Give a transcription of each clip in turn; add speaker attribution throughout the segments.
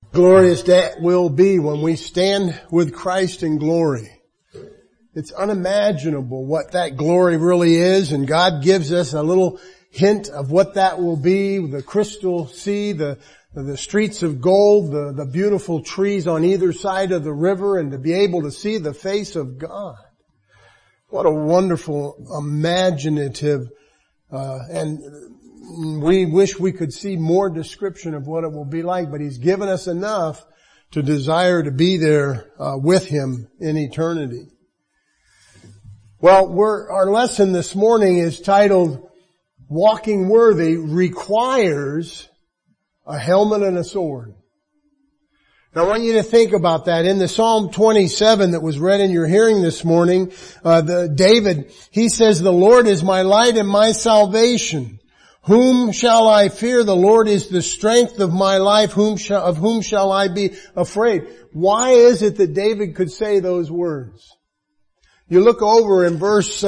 Speaker 1: Glorious that will be when we stand with Christ in glory. It's unimaginable what that glory really is, and God gives us a little hint of what that will be: the crystal sea, the streets of gold, the beautiful trees on either side of the river, and to be able to see the face of God. What a wonderful, imaginative, and we wish we could see more description of what it will be like, but He's given us enough to desire to be there with Him in eternity. Well, our lesson this morning is titled, Walking Worthy Requires a Helmet and a Sword. Now I want you to think about that. In the Psalm 27 that was read in your hearing this morning, David, he says, "The Lord is my light and my salvation. Whom shall I fear? The Lord is the strength of my life. Of whom shall I be afraid?" Why is it that David could say those words? You look over in verse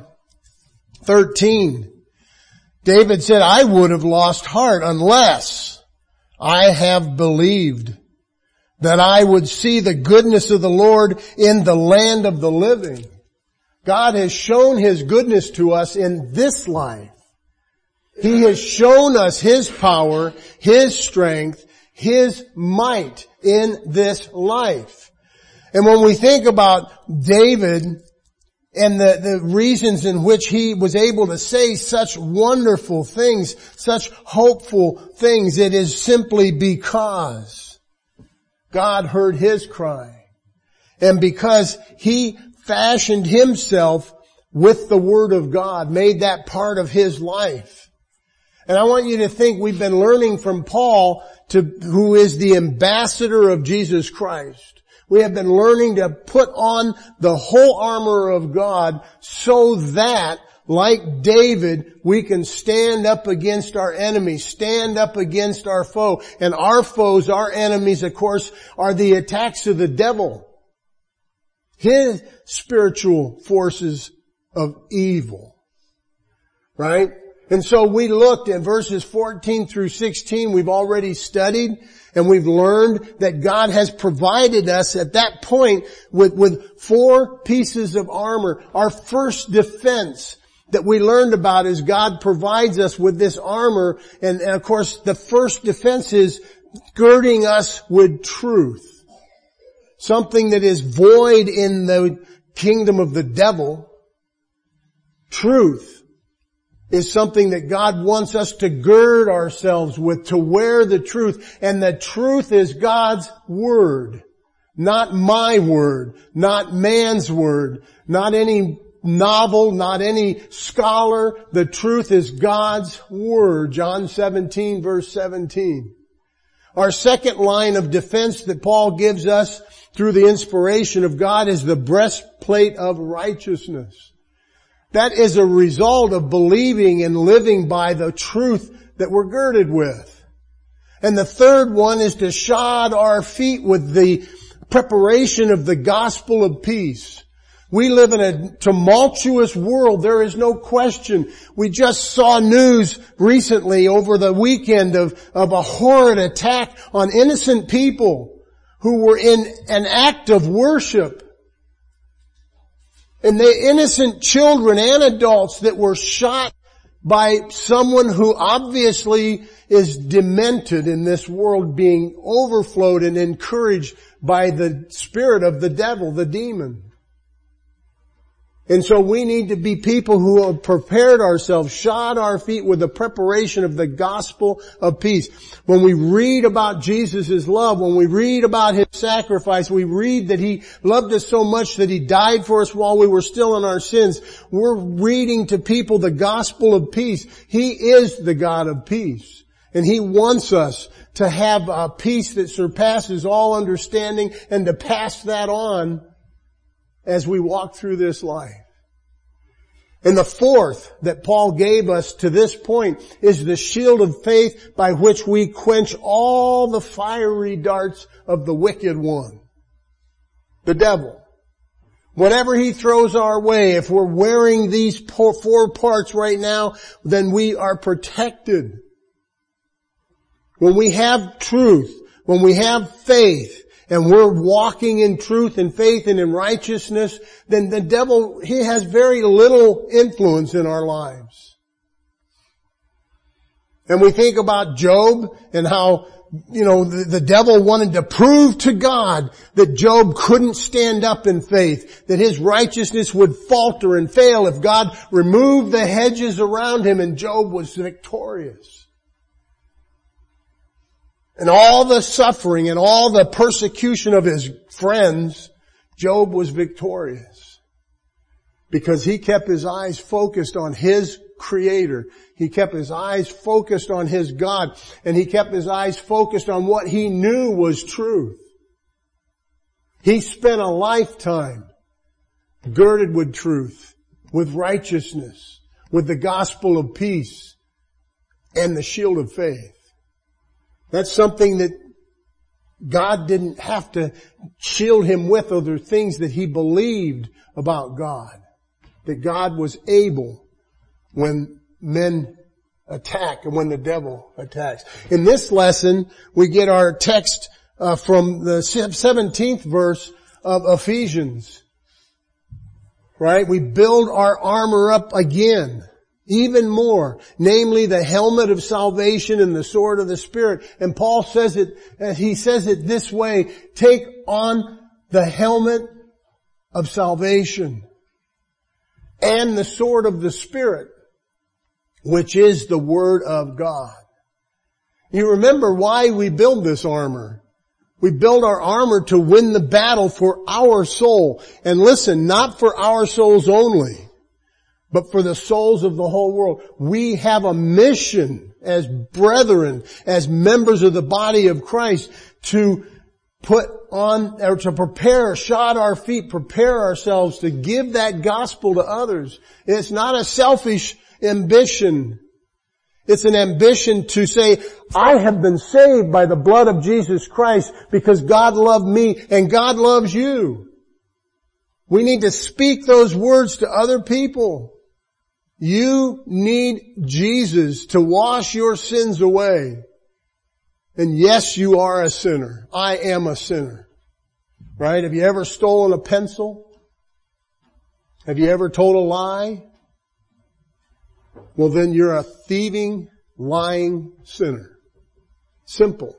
Speaker 1: 13. David said, "I would have lost heart unless I have believed that I would see the goodness of the Lord in the land of the living." God has shown His goodness to us in this life. He has shown us His power, His strength, His might in this life. And when we think about David and the reasons in which he was able to say such wonderful things, such hopeful things, it is simply because God heard his cry. And because he fashioned himself with the Word of God, made that part of his life. And I want you to think we've been learning from Paul, who is the ambassador of Jesus Christ. We have been learning to put on the whole armor of God so that, like David, we can stand up against our enemies, stand up against our foe. And our foes, our enemies, of course, are the attacks of the devil. His spiritual forces of evil. Right? And so we looked at verses 14 through 16. We've already studied and we've learned that God has provided us at that point with 4 pieces of armor. Our first defense that we learned about is God provides us with this armor. And of course the first defense is girding us with truth. Something that is void in the kingdom of the devil. Truth is something that God wants us to gird ourselves with, to wear the truth. And the truth is God's Word. Not my word, not man's word, not any novel, not any scholar. The truth is God's Word. John 17 verse 17. Our second line of defense that Paul gives us through the inspiration of God is the breastplate of righteousness. That is a result of believing and living by the truth that we're girded with. And the third one is to shod our feet with the preparation of the gospel of peace. We live in a tumultuous world. There is no question. We just saw news recently over the weekend of a horrid attack on innocent people who were in an act of worship. And the innocent children and adults that were shot by someone who obviously is demented in this world, being overflowed and encouraged by the spirit of the devil, the demon. And so we need to be people who have prepared ourselves, shod our feet with the preparation of the gospel of peace. When we read about Jesus' love, when we read about His sacrifice, we read that He loved us so much that He died for us while we were still in our sins. We're reading to people the gospel of peace. He is the God of peace. And He wants us to have a peace that surpasses all understanding and to pass that on as we walk through this life. And the fourth that Paul gave us to this point is the shield of faith by which we quench all the fiery darts of the wicked one, the devil. Whatever he throws our way, if we're wearing these 4 parts right now, then we are protected. When we have truth, when we have faith and we're walking in truth and faith and in righteousness, then the devil, he has very little influence in our lives. And we think about Job and how, the devil wanted to prove to God that Job couldn't stand up in faith, that his righteousness would falter and fail if God removed the hedges around him, and Job was victorious. And all the suffering and all the persecution of his friends, Job was victorious. Because he kept his eyes focused on his Creator. He kept his eyes focused on his God. And he kept his eyes focused on what he knew was truth. He spent a lifetime girded with truth, with righteousness, with the gospel of peace, and the shield of faith. That's something that God didn't have to shield him with, other things that he believed about God. That God was able when men attack and when the devil attacks. In this lesson, we get our text from the 17th verse of Ephesians. Right? We build our armor up again, even more, namely the helmet of salvation and the sword of the Spirit. And Paul says it, he says it this way, take on the helmet of salvation and the sword of the Spirit, which is the Word of God. You remember why we build this armor. We build our armor to win the battle for our soul. And listen, not for our souls only, but for the souls of the whole world. We have a mission as brethren, as members of the body of Christ, to put on, or to prepare, shod our feet, prepare ourselves to give that gospel to others. It's not a selfish ambition. It's an ambition to say, I have been saved by the blood of Jesus Christ because God loved me and God loves you. We need to speak those words to other people. You need Jesus to wash your sins away. And yes, you are a sinner. I am a sinner. Right? Have you ever stolen a pencil? Have you ever told a lie? Well, then you're a thieving, lying sinner. Simple.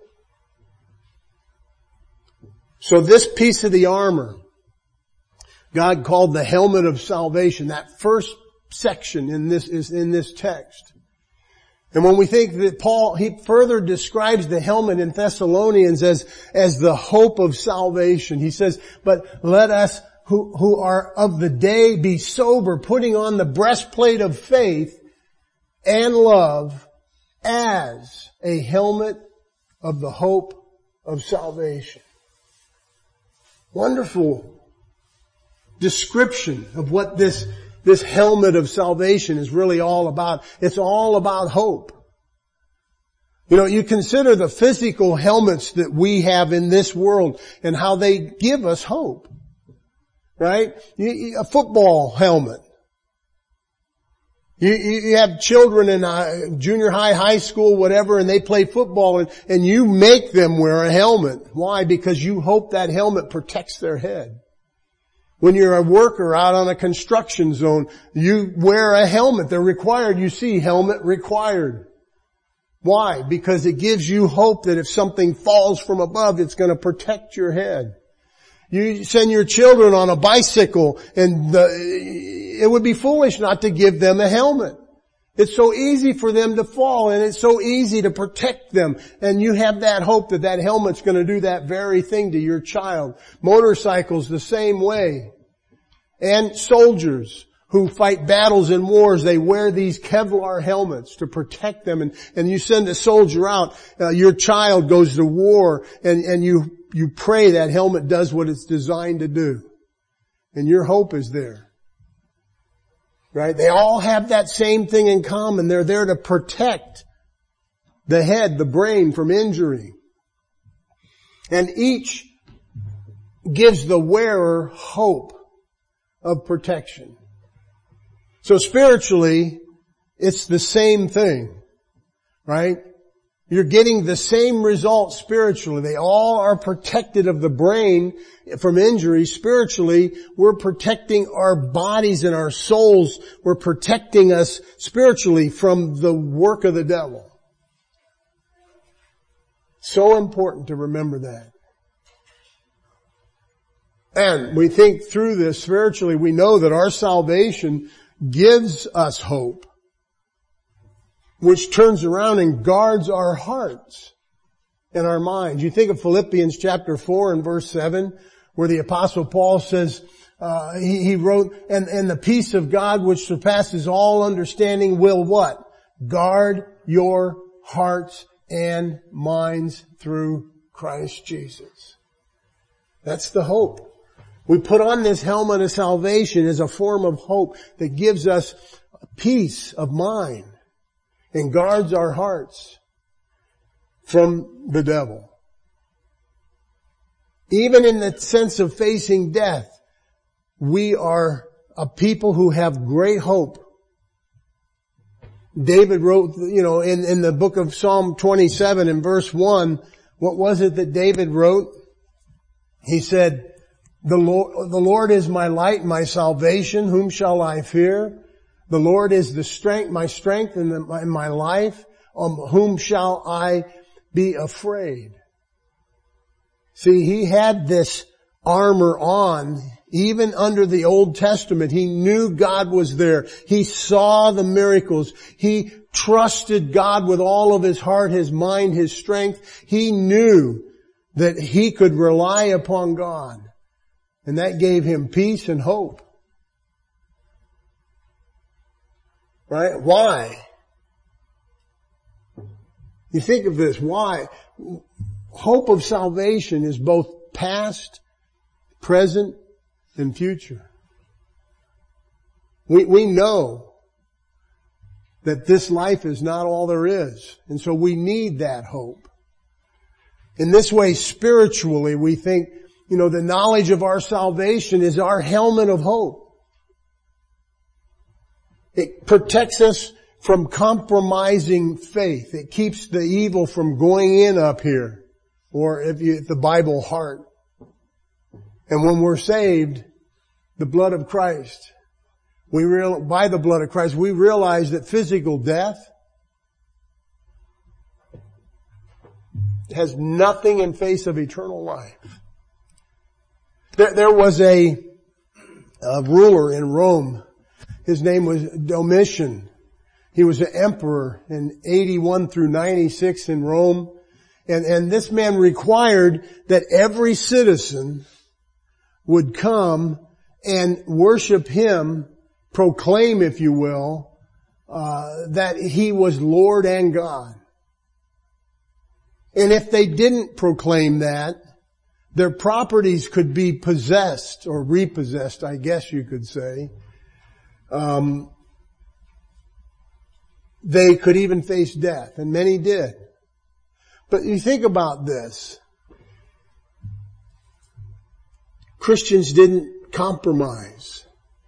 Speaker 1: So this piece of the armor, God called the helmet of salvation. That first section in this text. And when we think that Paul, he further describes the helmet in Thessalonians as the hope of salvation. He says, but let us who are of the day be sober, putting on the breastplate of faith and love as a helmet of the hope of salvation. Wonderful description of what this helmet of salvation is really all about. It's all about hope. You consider the physical helmets that we have in this world and how they give us hope. Right? A football helmet. You have children in junior high, high school, whatever, and they play football and you make them wear a helmet. Why? Because you hope that helmet protects their head. When you're a worker out on a construction zone, you wear a helmet. They're required. You see helmet required. Why? Because it gives you hope that if something falls from above, it's going to protect your head. You send your children on a bicycle and it would be foolish not to give them a helmet. It's so easy for them to fall and it's so easy to protect them. And you have that hope that that helmet's going to do that very thing to your child. Motorcycles the same way. And soldiers who fight battles and wars, they wear these Kevlar helmets to protect them. And you send a soldier out, your child goes to war and you pray that helmet does what it's designed to do. And your hope is there. Right? They all have that same thing in common. They're there to protect the head, the brain from injury. And each gives the wearer hope of protection. So spiritually, it's the same thing. Right? You're getting the same results spiritually. They all are protected of the brain from injury. Spiritually, we're protecting our bodies and our souls. We're protecting us spiritually from the work of the devil. So important to remember that. And we think through this spiritually, we know that our salvation gives us hope, which turns around and guards our hearts and our minds. You think of Philippians chapter 4 and verse 7, where the Apostle Paul says, he wrote, and the peace of God which surpasses all understanding will what? Guard your hearts and minds through Christ Jesus. That's the hope. We put on this helmet of salvation as a form of hope that gives us peace of mind and guards our hearts from the devil. Even in the sense of facing death, we are a people who have great hope. David wrote, in the book of Psalm 27 in verse 1, what was it that David wrote? He said, the Lord is my light, my salvation. Whom shall I fear? The Lord is the strength, my strength in my life. Whom shall I be afraid? See, he had this armor on. Even under the Old Testament, he knew God was there. He saw the miracles. He trusted God with all of his heart, his mind, his strength. He knew that he could rely upon God. And that gave him peace and hope. Right? Why? You think of this. Why? Hope of salvation is both past, present, and future. We know that this life is not all there is. And so we need that hope. In this way, spiritually, we think, the knowledge of our salvation is our helmet of hope. It protects us from compromising faith. It keeps the evil from going in up here, or the Bible heart. And when we're saved, the blood of Christ, by the blood of Christ, we realize that physical death has nothing in face of eternal life. There was a ruler in Rome. His name was Domitian. He was an emperor in 81 through 96 in Rome. And this man required that every citizen would come and worship him, proclaim, if you will, that he was Lord and God. And if they didn't proclaim that, their properties could be possessed or repossessed, I guess you could say. They could even face death, and many did. But you think about this. Christians didn't compromise.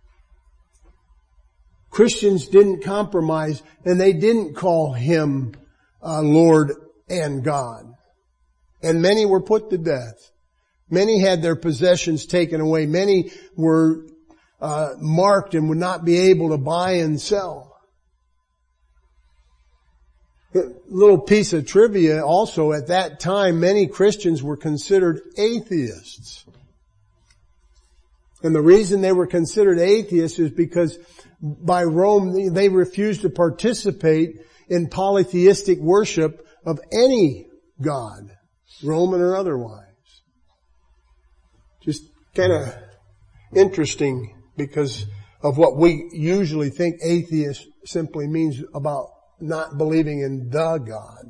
Speaker 1: Christians didn't compromise, and they didn't call him Lord and God. And many were put to death. Many had their possessions taken away. Many were marked and would not be able to buy and sell. A little piece of trivia also, at that time, many Christians were considered atheists. And the reason they were considered atheists is because by Rome, they refused to participate in polytheistic worship of any god, Roman or otherwise. Just kind of interesting because of what we usually think atheist simply means about not believing in the God.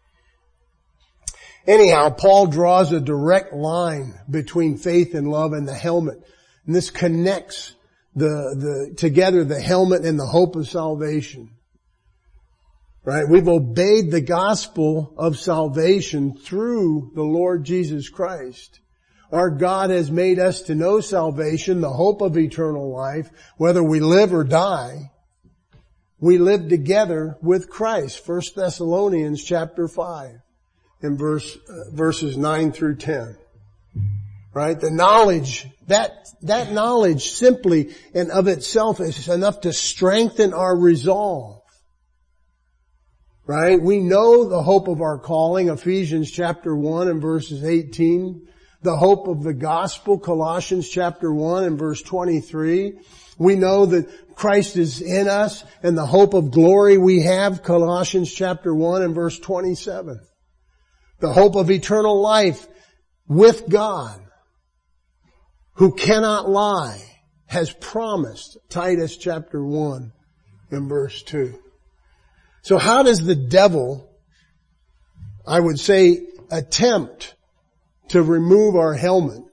Speaker 1: Anyhow, Paul draws a direct line between faith and love and the helmet. And this connects together the helmet and the hope of salvation. Right? We've obeyed the gospel of salvation through the Lord Jesus Christ. Our God has made us to know salvation, the hope of eternal life, whether we live or die. we live together with Christ. 1 Thessalonians chapter 5 and verses 9 through 10. Right? The knowledge, that knowledge simply and of itself is enough to strengthen our resolve. Right? We know the hope of our calling, Ephesians chapter 1 and verses 18. The hope of the gospel, Colossians chapter 1 and verse 23. We know that Christ is in us and the hope of glory we have, Colossians chapter 1 and verse 27. The hope of eternal life with God, who cannot lie, has promised, Titus chapter 1 and verse 2. So how does the devil, I would say, attempt to remove our helmet?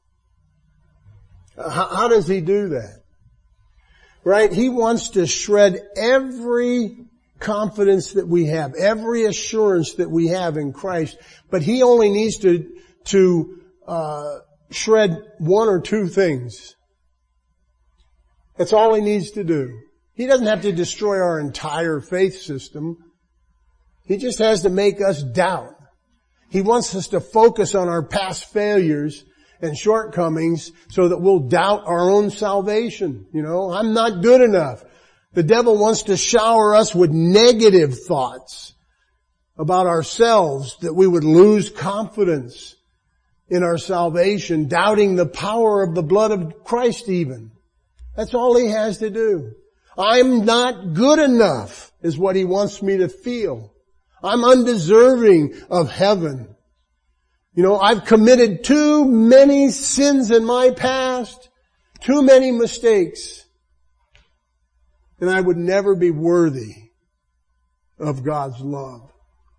Speaker 1: How does he do that? Right? He wants to shred every confidence that we have, every assurance that we have in Christ, but he only needs to shred one or two things. That's all he needs to do. He doesn't have to destroy our entire faith system. He just has to make us doubt. He wants us to focus on our past failures and shortcomings so that we'll doubt our own salvation. You know, I'm not good enough. The devil wants to shower us with negative thoughts about ourselves, that we would lose confidence in our salvation, doubting the power of the blood of Christ even. That's all he has to do. I'm not good enough is what he wants me to feel. I'm undeserving of heaven. You know, I've committed too many sins in my past, too many mistakes, and I would never be worthy of God's love.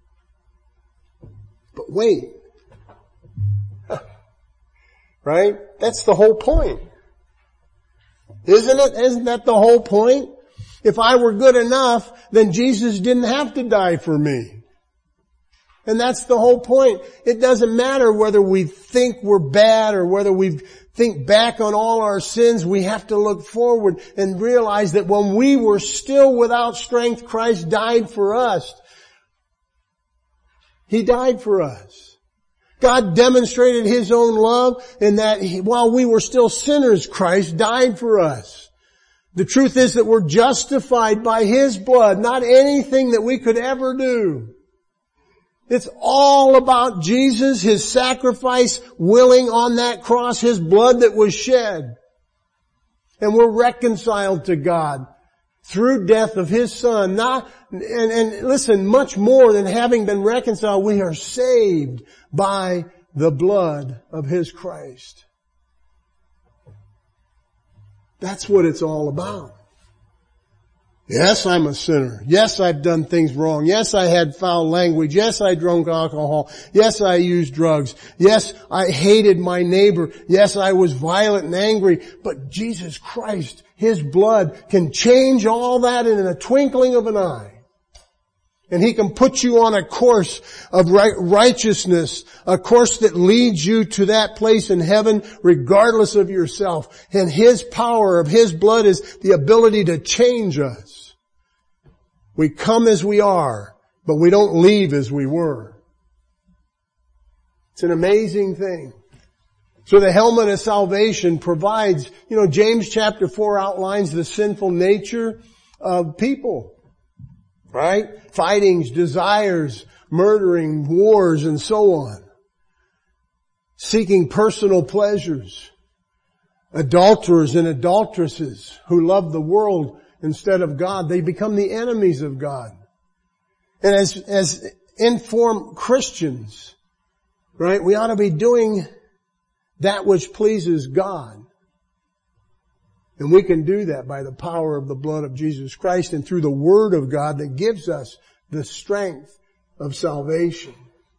Speaker 1: But wait. Right? That's the whole point. Isn't it? Isn't that the whole point? If I were good enough, then Jesus didn't have to die for me. And that's the whole point. It doesn't matter whether we think we're bad or whether we think back on all our sins. We have to look forward and realize that when we were still without strength, Christ died for us. He died for us. God demonstrated His own love in that while we were still sinners, Christ died for us. The truth is that we're justified by His blood, not anything that we could ever do. It's all about Jesus, His sacrifice, willing on that cross, His blood that was shed. And we're reconciled to God through death of His Son. And listen, much more than having been reconciled, we are saved by the blood of His Christ. That's what it's all about. Yes, I'm a sinner. Yes, I've done things wrong. Yes, I had foul language. Yes, I drank alcohol. Yes, I used drugs. Yes, I hated my neighbor. Yes, I was violent and angry. But Jesus Christ, His blood can change all that in a twinkling of an eye. And He can put you on a course of righteousness, a course that leads you to that place in heaven regardless of yourself. And His power of His blood is the ability to change us. We come as we are, but we don't leave as we were. It's an amazing thing. So the helmet of salvation provides, James chapter 4 outlines the sinful nature of people. Right? Fightings, desires, murdering, wars, and so on. Seeking personal pleasures. Adulterers and adulteresses who love the world instead of God. They become the enemies of God. And as informed Christians, right, we ought to be doing that which pleases God. And we can do that by the power of the blood of Jesus Christ and through the Word of God that gives us the strength of salvation.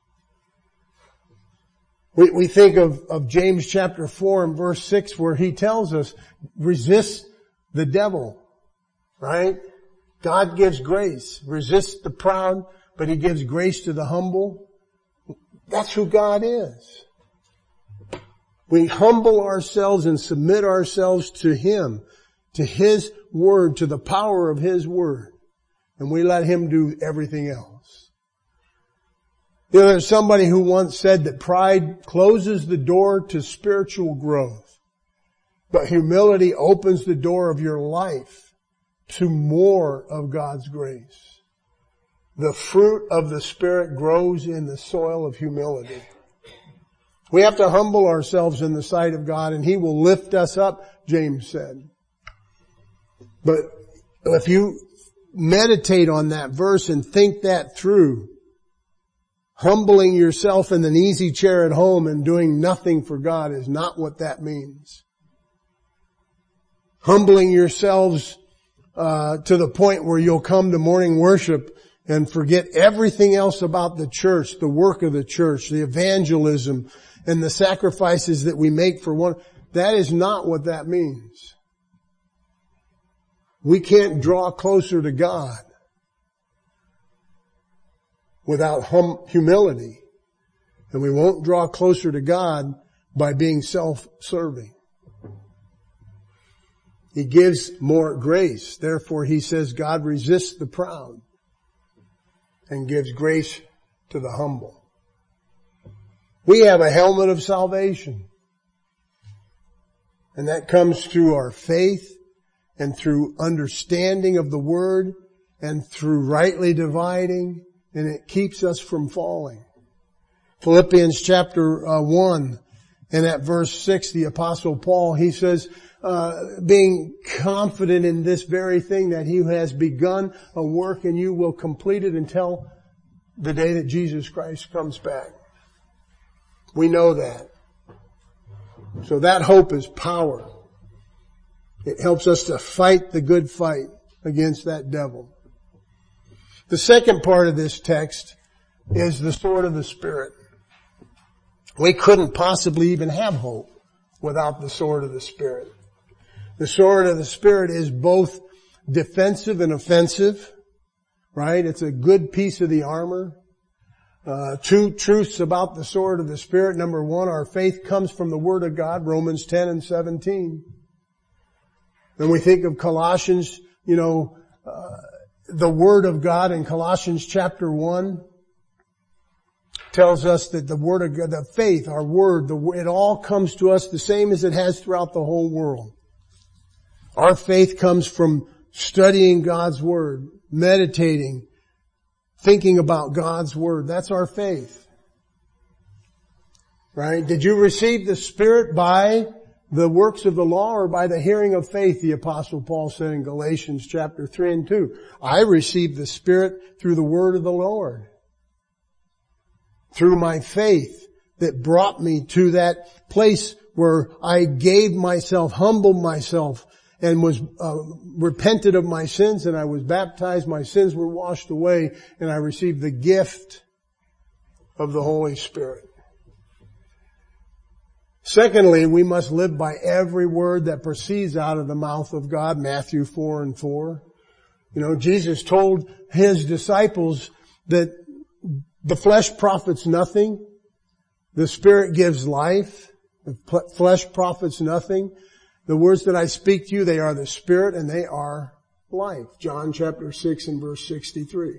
Speaker 1: We think of James chapter 4 and verse 6 where he tells us, resist the devil, right? God gives grace. Resist the proud, but He gives grace to the humble. That's who God is. We humble ourselves and submit ourselves to Him, to His Word, to the power of His Word. and we let Him do everything else. You know, there's somebody who once said that pride closes the door to spiritual growth, but humility opens the door of your life to more of God's grace. The fruit of the Spirit grows in the soil of humility. We have to humble ourselves in the sight of God, and He will lift us up, James said. But if you meditate on that verse and think that through, humbling yourself in an easy chair at home and doing nothing for God is not what that means. Humbling yourselves to the point where you'll come to morning worship and forget everything else about the church, the work of the church, the evangelism, and the sacrifices that we make for one. That is not what that means. We can't draw closer to God without humility. And we won't draw closer to God by being self-serving. He gives more grace. Therefore, He says God resists the proud and gives grace to the humble. We have a helmet of salvation. And that comes through our faith and through understanding of the Word and through rightly dividing, and it keeps us from falling. Philippians chapter 1 and at verse 6, the Apostle Paul, he says, being confident in this very thing, that He who has begun a work in you will complete it until the day that Jesus Christ comes back. We know that. So that hope is power. It helps us to fight the good fight against that devil. The second part of this text is the sword of the Spirit. We couldn't possibly even have hope without the sword of the Spirit. The sword of the Spirit is both defensive and offensive, right? It's a good piece of the armor. Two truths about the sword of the Spirit. Number one, our faith comes from the Word of God, Romans 10 and 17. When we think of Colossians, the Word of God in Colossians chapter 1 tells us that the Word of God, the faith, our Word, it all comes to us the same as it has throughout the whole world. Our faith comes from studying God's Word, meditating, thinking about God's Word. That's our faith. Right? Did you receive the Spirit by the works of the law or by the hearing of faith? The Apostle Paul said in Galatians chapter 3 and 2. I received the Spirit through the word of the Lord. Through my faith that brought me to that place where I gave myself, humbled myself, and was repented of my sins, and I was baptized, my sins were washed away, and I received the gift of the Holy Spirit. Secondly, we must live by every word that proceeds out of the mouth of God, Matthew 4 and 4. Jesus told His disciples that the flesh profits nothing. The Spirit gives life. The flesh profits nothing. The words that I speak to you, they are the Spirit and they are life. John chapter 6 and verse 63.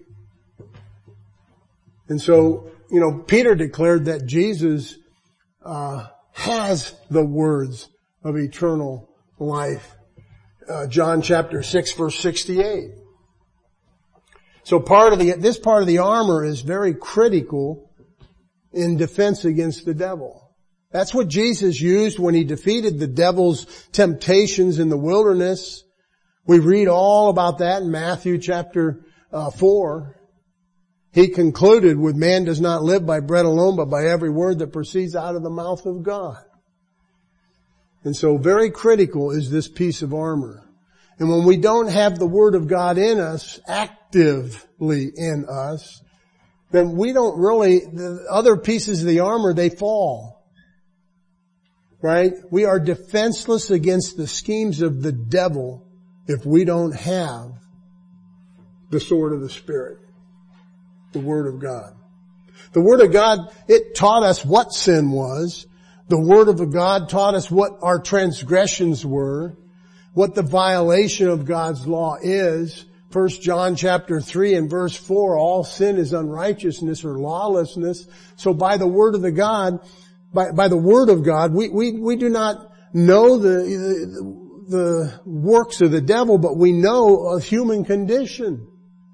Speaker 1: And so, Peter declared that Jesus has the words of eternal life. John chapter 6 verse 68. So this part of the armor is very critical in defense against the devil. That's what Jesus used when He defeated the devil's temptations in the wilderness. We read all about that in Matthew chapter 4. He concluded with, man does not live by bread alone, but by every word that proceeds out of the mouth of God. And so very critical is this piece of armor. And when we don't have the Word of God in us, actively in us, then we don't really, the other pieces of the armor, they fall. Right? We are defenseless against the schemes of the devil if we don't have the sword of the Spirit, the Word of God. The Word of God, it taught us what sin was. The Word of God taught us what our transgressions were, what the violation of God's law is. 1 John chapter 3 and verse 4, all sin is unrighteousness or lawlessness. So by the word of by the word of God, we do not know the works of the devil, but we know a human condition.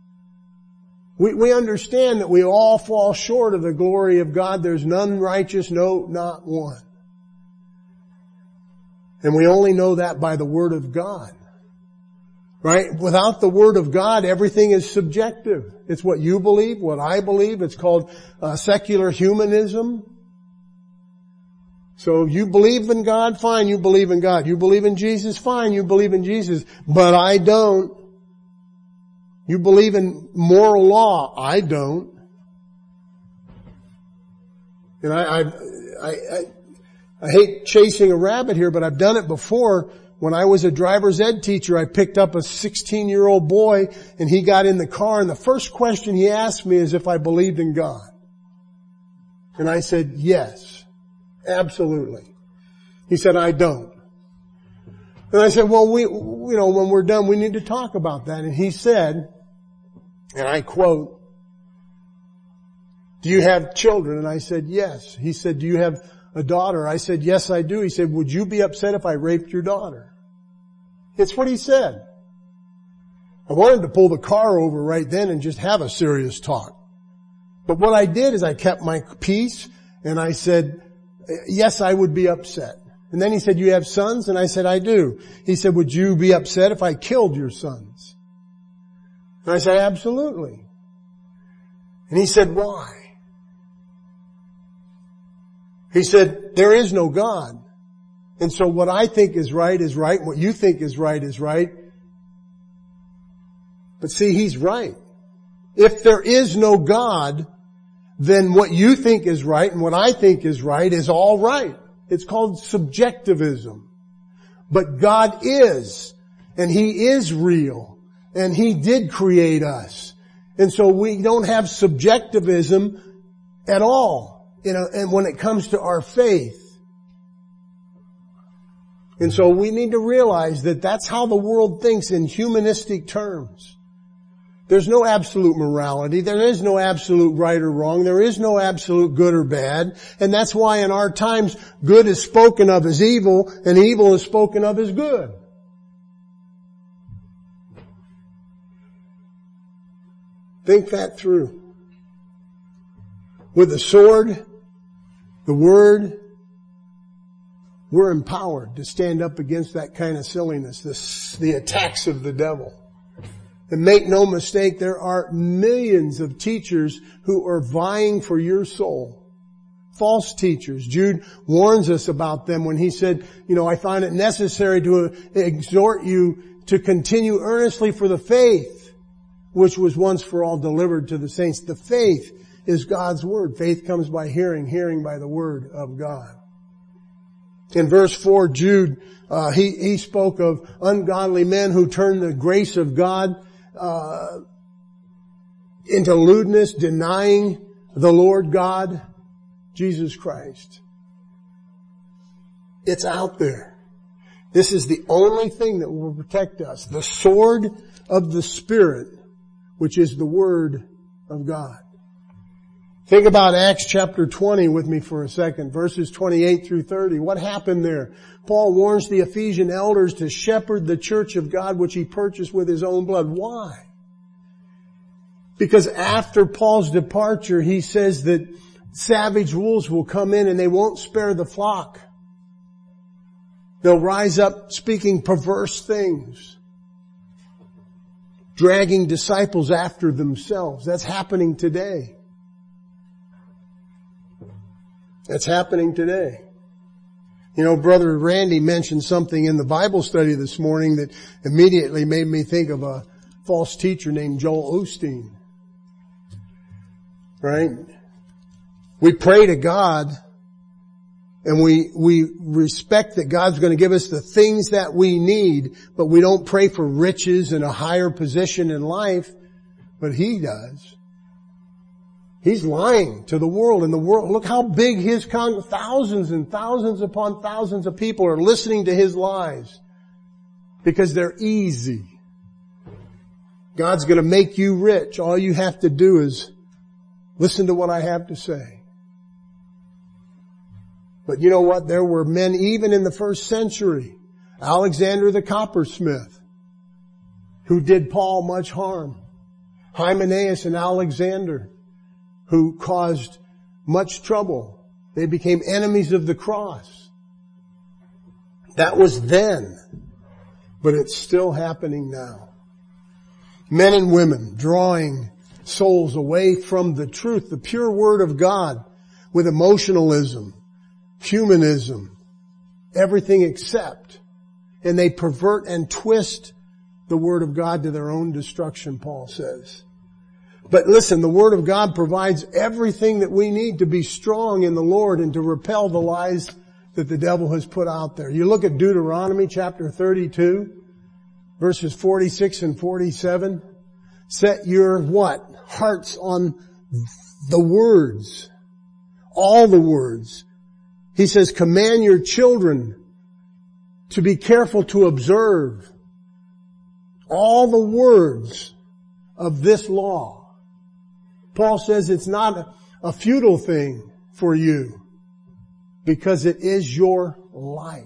Speaker 1: We understand that we all fall short of the glory of God. There's none righteous, no, not one. And we only know that by the word of God. Right? Without the word of God, everything is subjective. It's what you believe, what I believe. It's called secular humanism. So you believe in God, fine, you believe in God. You believe in Jesus, fine, you believe in Jesus. But I don't. You believe in moral law, I don't. And I hate chasing a rabbit here, but I've done it before. When I was a driver's ed teacher, I picked up a 16-year-old boy and he got in the car and the first question he asked me is if I believed in God. And I said, yes, absolutely. He said, I don't. And I said, well, when we're done, we need to talk about that. And he said, and I quote, do you have children? And I said, yes. He said, do you have a daughter? I said, yes, I do. He said, would you be upset if I raped your daughter? It's what he said. I wanted to pull the car over right then and just have a serious talk. But what I did is I kept my peace and I said, yes, I would be upset. And then he said, you have sons? And I said, I do. He said, would you be upset if I killed your sons? And I said, absolutely. And he said, why? He said, there is no God. And so what I think is right, and what you think is right is right. But see, he's right. If there is no God, then what you think is right and what I think is right is all right. It's called subjectivism. But God is, and He is real, and He did create us. And so we don't have subjectivism at all, and when it comes to our faith. And so we need to realize that that's how the world thinks in humanistic terms. There's no absolute morality. There is no absolute right or wrong. There is no absolute good or bad. And that's why in our times, good is spoken of as evil and evil is spoken of as good. Think that through. With the sword, the word, we're empowered to stand up against that kind of silliness, the attacks of the devil. And make no mistake, there are millions of teachers who are vying for your soul. False teachers. Jude warns us about them when he said, I find it necessary to exhort you to continue earnestly for the faith, which was once for all delivered to the saints. The faith is God's word. Faith comes by hearing, hearing by the word of God. In verse 4, Jude, he spoke of ungodly men who turn the grace of God into lewdness, denying the Lord God, Jesus Christ. It's out there. This is the only thing that will protect us. The sword of the Spirit, which is the Word of God. Think about Acts chapter 20 with me for a second, verses 28 through 30. What happened there? Paul warns the Ephesian elders to shepherd the church of God which he purchased with his own blood. Why? Because after Paul's departure, he says that savage wolves will come in and they won't spare the flock. They'll rise up speaking perverse things, dragging disciples after themselves. That's happening today. That's happening today. Brother Randy mentioned something in the Bible study this morning that immediately made me think of a false teacher named Joel Osteen. Right? We pray to God and we respect that God's going to give us the things that we need, but we don't pray for riches and a higher position in life, but He does. He's lying to the world, and the world, look how big his thousands and thousands upon thousands of people are listening to his lies because they're easy. God's going to make you rich. All you have to do is listen to what I have to say. But you know what? There were men even in the first century, Alexander the coppersmith, who did Paul much harm. Hymenaeus and Alexander, who caused much trouble. They became enemies of the cross. That was then, but it's still happening now. Men and women drawing souls away from the truth, the pure Word of God, with emotionalism, humanism, everything except. And they pervert and twist the Word of God to their own destruction, Paul says. But listen, the Word of God provides everything that we need to be strong in the Lord and to repel the lies that the devil has put out there. You look at Deuteronomy chapter 32, verses 46 and 47. Set your what? Hearts on the words. All the words. He says, command your children to be careful to observe all the words of this law. Paul says it's not a futile thing for you because it is your life.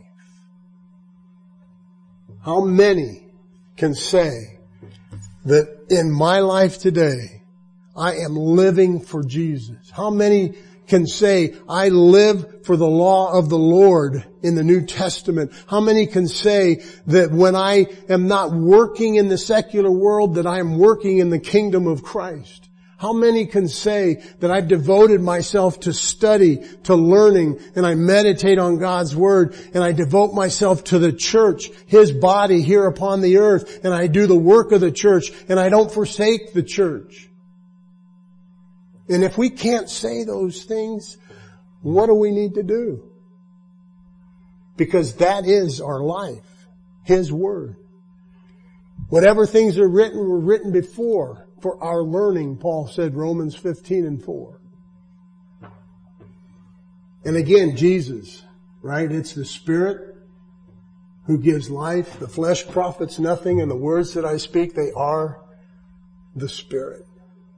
Speaker 1: How many can say that in my life today, I am living for Jesus? How many can say, I live for the law of the Lord in the New Testament? How many can say that when I am not working in the secular world, that I am working in the kingdom of Christ? How many can say that I've devoted myself to study, to learning, and I meditate on God's Word, and I devote myself to the church, His body here upon the earth, and I do the work of the church, and I don't forsake the church? And if we can't say those things, what do we need to do? Because that is our life, His Word. Whatever things are written were written before for our learning, Paul said, Romans 15:4. And again, Jesus, right? It's the Spirit who gives life. The flesh profits nothing, and the words that I speak, they are the Spirit.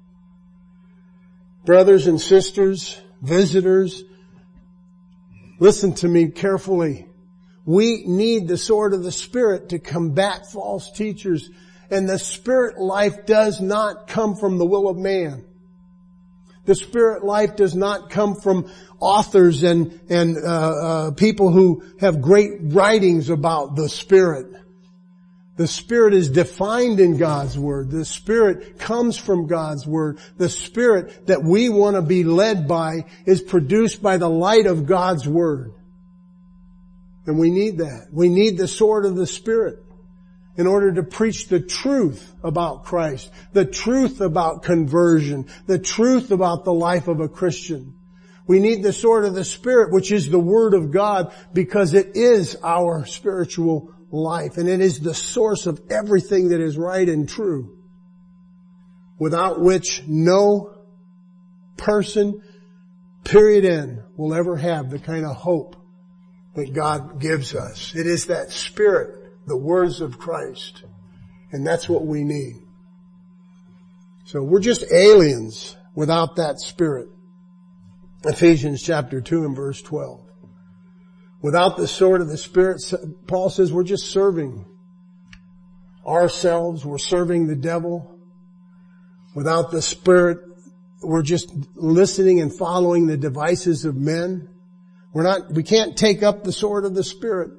Speaker 1: Brothers and sisters, visitors, listen to me carefully. We need the sword of the Spirit to combat false teachers. And the Spirit life does not come from the will of man. The Spirit life does not come from authors and people who have great writings about the Spirit. The Spirit is defined in God's Word. The Spirit comes from God's Word. The Spirit that we want to be led by is produced by the light of God's Word. And we need that. We need the sword of the Spirit in order to preach the truth about Christ, the truth about conversion, the truth about the life of a Christian. We need the sword of the Spirit, which is the Word of God, because it is our spiritual life, and it is the source of everything that is right and true, without which no person, period end, will ever have the kind of hope that God gives us. It is that Spirit, the words of Christ, and that's what we need. So we're just aliens without that Spirit. Ephesians chapter 2 and verse 12. Without the sword of the Spirit, Paul says we're just serving ourselves. We're serving the devil. Without the Spirit, we're just listening and following the devices of men. We can't take up the sword of the Spirit.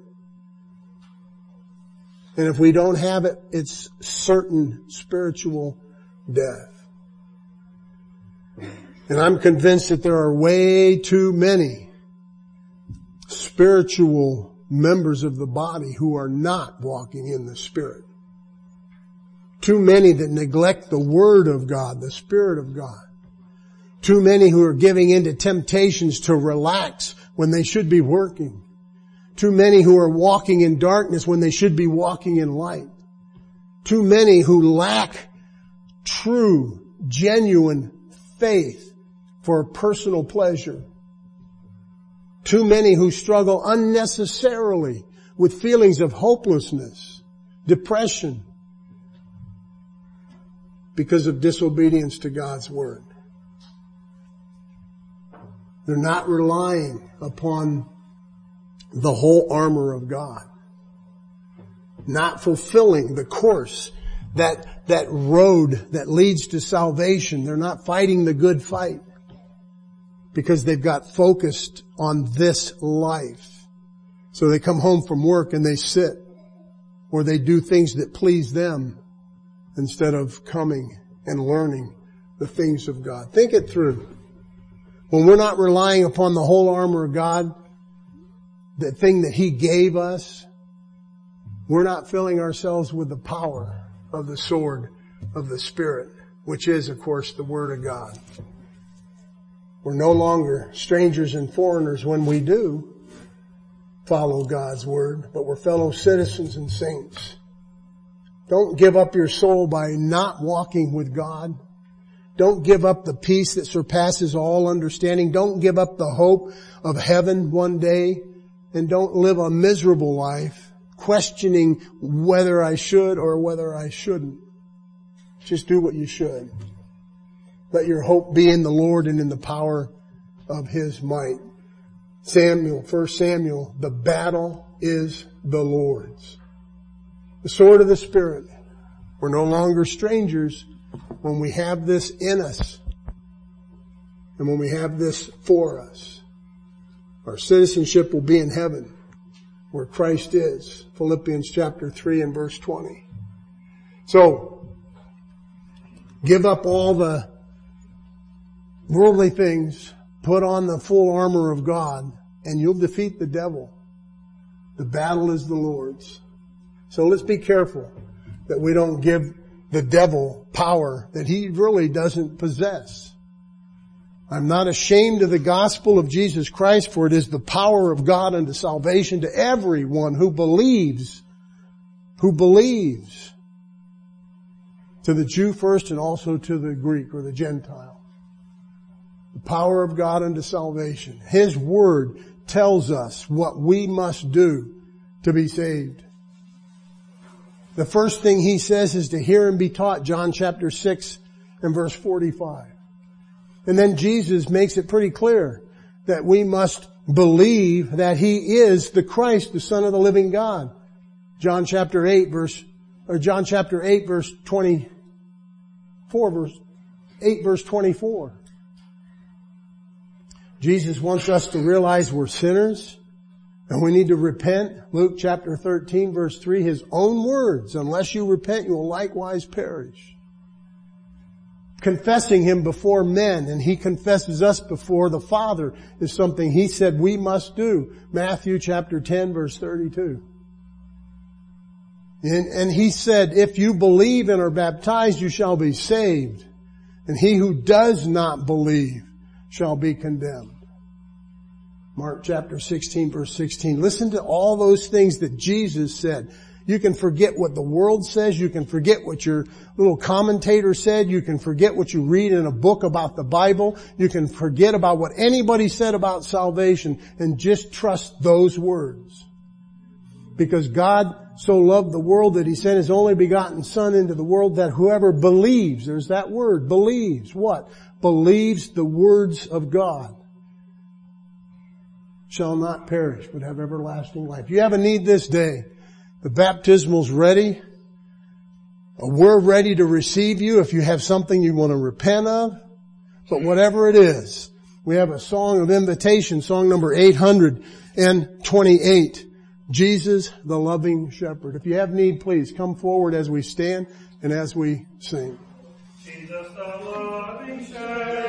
Speaker 1: And if we don't have it, it's certain spiritual death. And I'm convinced that there are way too many spiritual members of the body who are not walking in the Spirit. Too many that neglect the Word of God, the Spirit of God. Too many who are giving into temptations to relax when they should be working. Too many who are walking in darkness when they should be walking in light. Too many who lack true, genuine faith for personal pleasure. Too many who struggle unnecessarily with feelings of hopelessness, depression. because of disobedience to God's word. They're not relying upon the whole armor of God. Not fulfilling the course, that road that leads to salvation. They're not fighting the good fight because they've got focused on this life. So they come home from work and they sit, or they do things that please them instead of coming and learning the things of God. Think it through. When we're not relying upon the whole armor of God, the thing that He gave us, we're not filling ourselves with the power of the sword of the Spirit, which is, of course, the Word of God. We're no longer strangers and foreigners when we do follow God's Word, but we're fellow citizens and saints. Don't give up your soul by not walking with God. Don't give up the peace that surpasses all understanding. Don't give up the hope of heaven one day. And don't live a miserable life questioning whether I should or whether I shouldn't. Just do what you should. Let your hope be in the Lord and in the power of His might. 1 Samuel, the battle is the Lord's. The sword of the Spirit. We're no longer strangers when we have this in us and when we have this for us. Our citizenship will be in heaven where Christ is. Philippians chapter 3 and verse 20. So, give up all the worldly things, put on the full armor of God, and you'll defeat the devil. The battle is the Lord's. So let's be careful that we don't give the devil power that he really doesn't possess. I'm not ashamed of the gospel of Jesus Christ, for it is the power of God unto salvation to everyone who believes. To the Jew first and also to the Greek or the Gentile. The power of God unto salvation. His word tells us what we must do to be saved. The first thing He says is to hear and be taught, John chapter 6 and verse 45. And then Jesus makes it pretty clear that we must believe that He is the Christ, the Son of the living God. John chapter 8 verse 24. Jesus wants us to realize we're sinners and we need to repent. Luke chapter 13 verse 3, His own words, unless you repent, you will likewise perish. Confessing Him before men, and He confesses us before the Father, is something He said we must do. Matthew chapter 10 verse 32. And He said, if you believe and are baptized, you shall be saved. And he who does not believe shall be condemned. Mark chapter 16 verse 16. Listen to all those things that Jesus said. You can forget what the world says. You can forget what your little commentator said. You can forget what you read in a book about the Bible. You can forget about what anybody said about salvation and just trust those words. Because God so loved the world that He sent His only begotten Son into the world, that whoever believes, there's that word, believes. What? Believes the words of God shall not perish but have everlasting life. You have a need this day. The baptismal's ready. We're ready to receive you if you have something you want to repent of. But whatever it is, we have a song of invitation, song number 828. Jesus, the loving shepherd. If you have need, please come forward as we stand and as we sing. Jesus, the loving shepherd.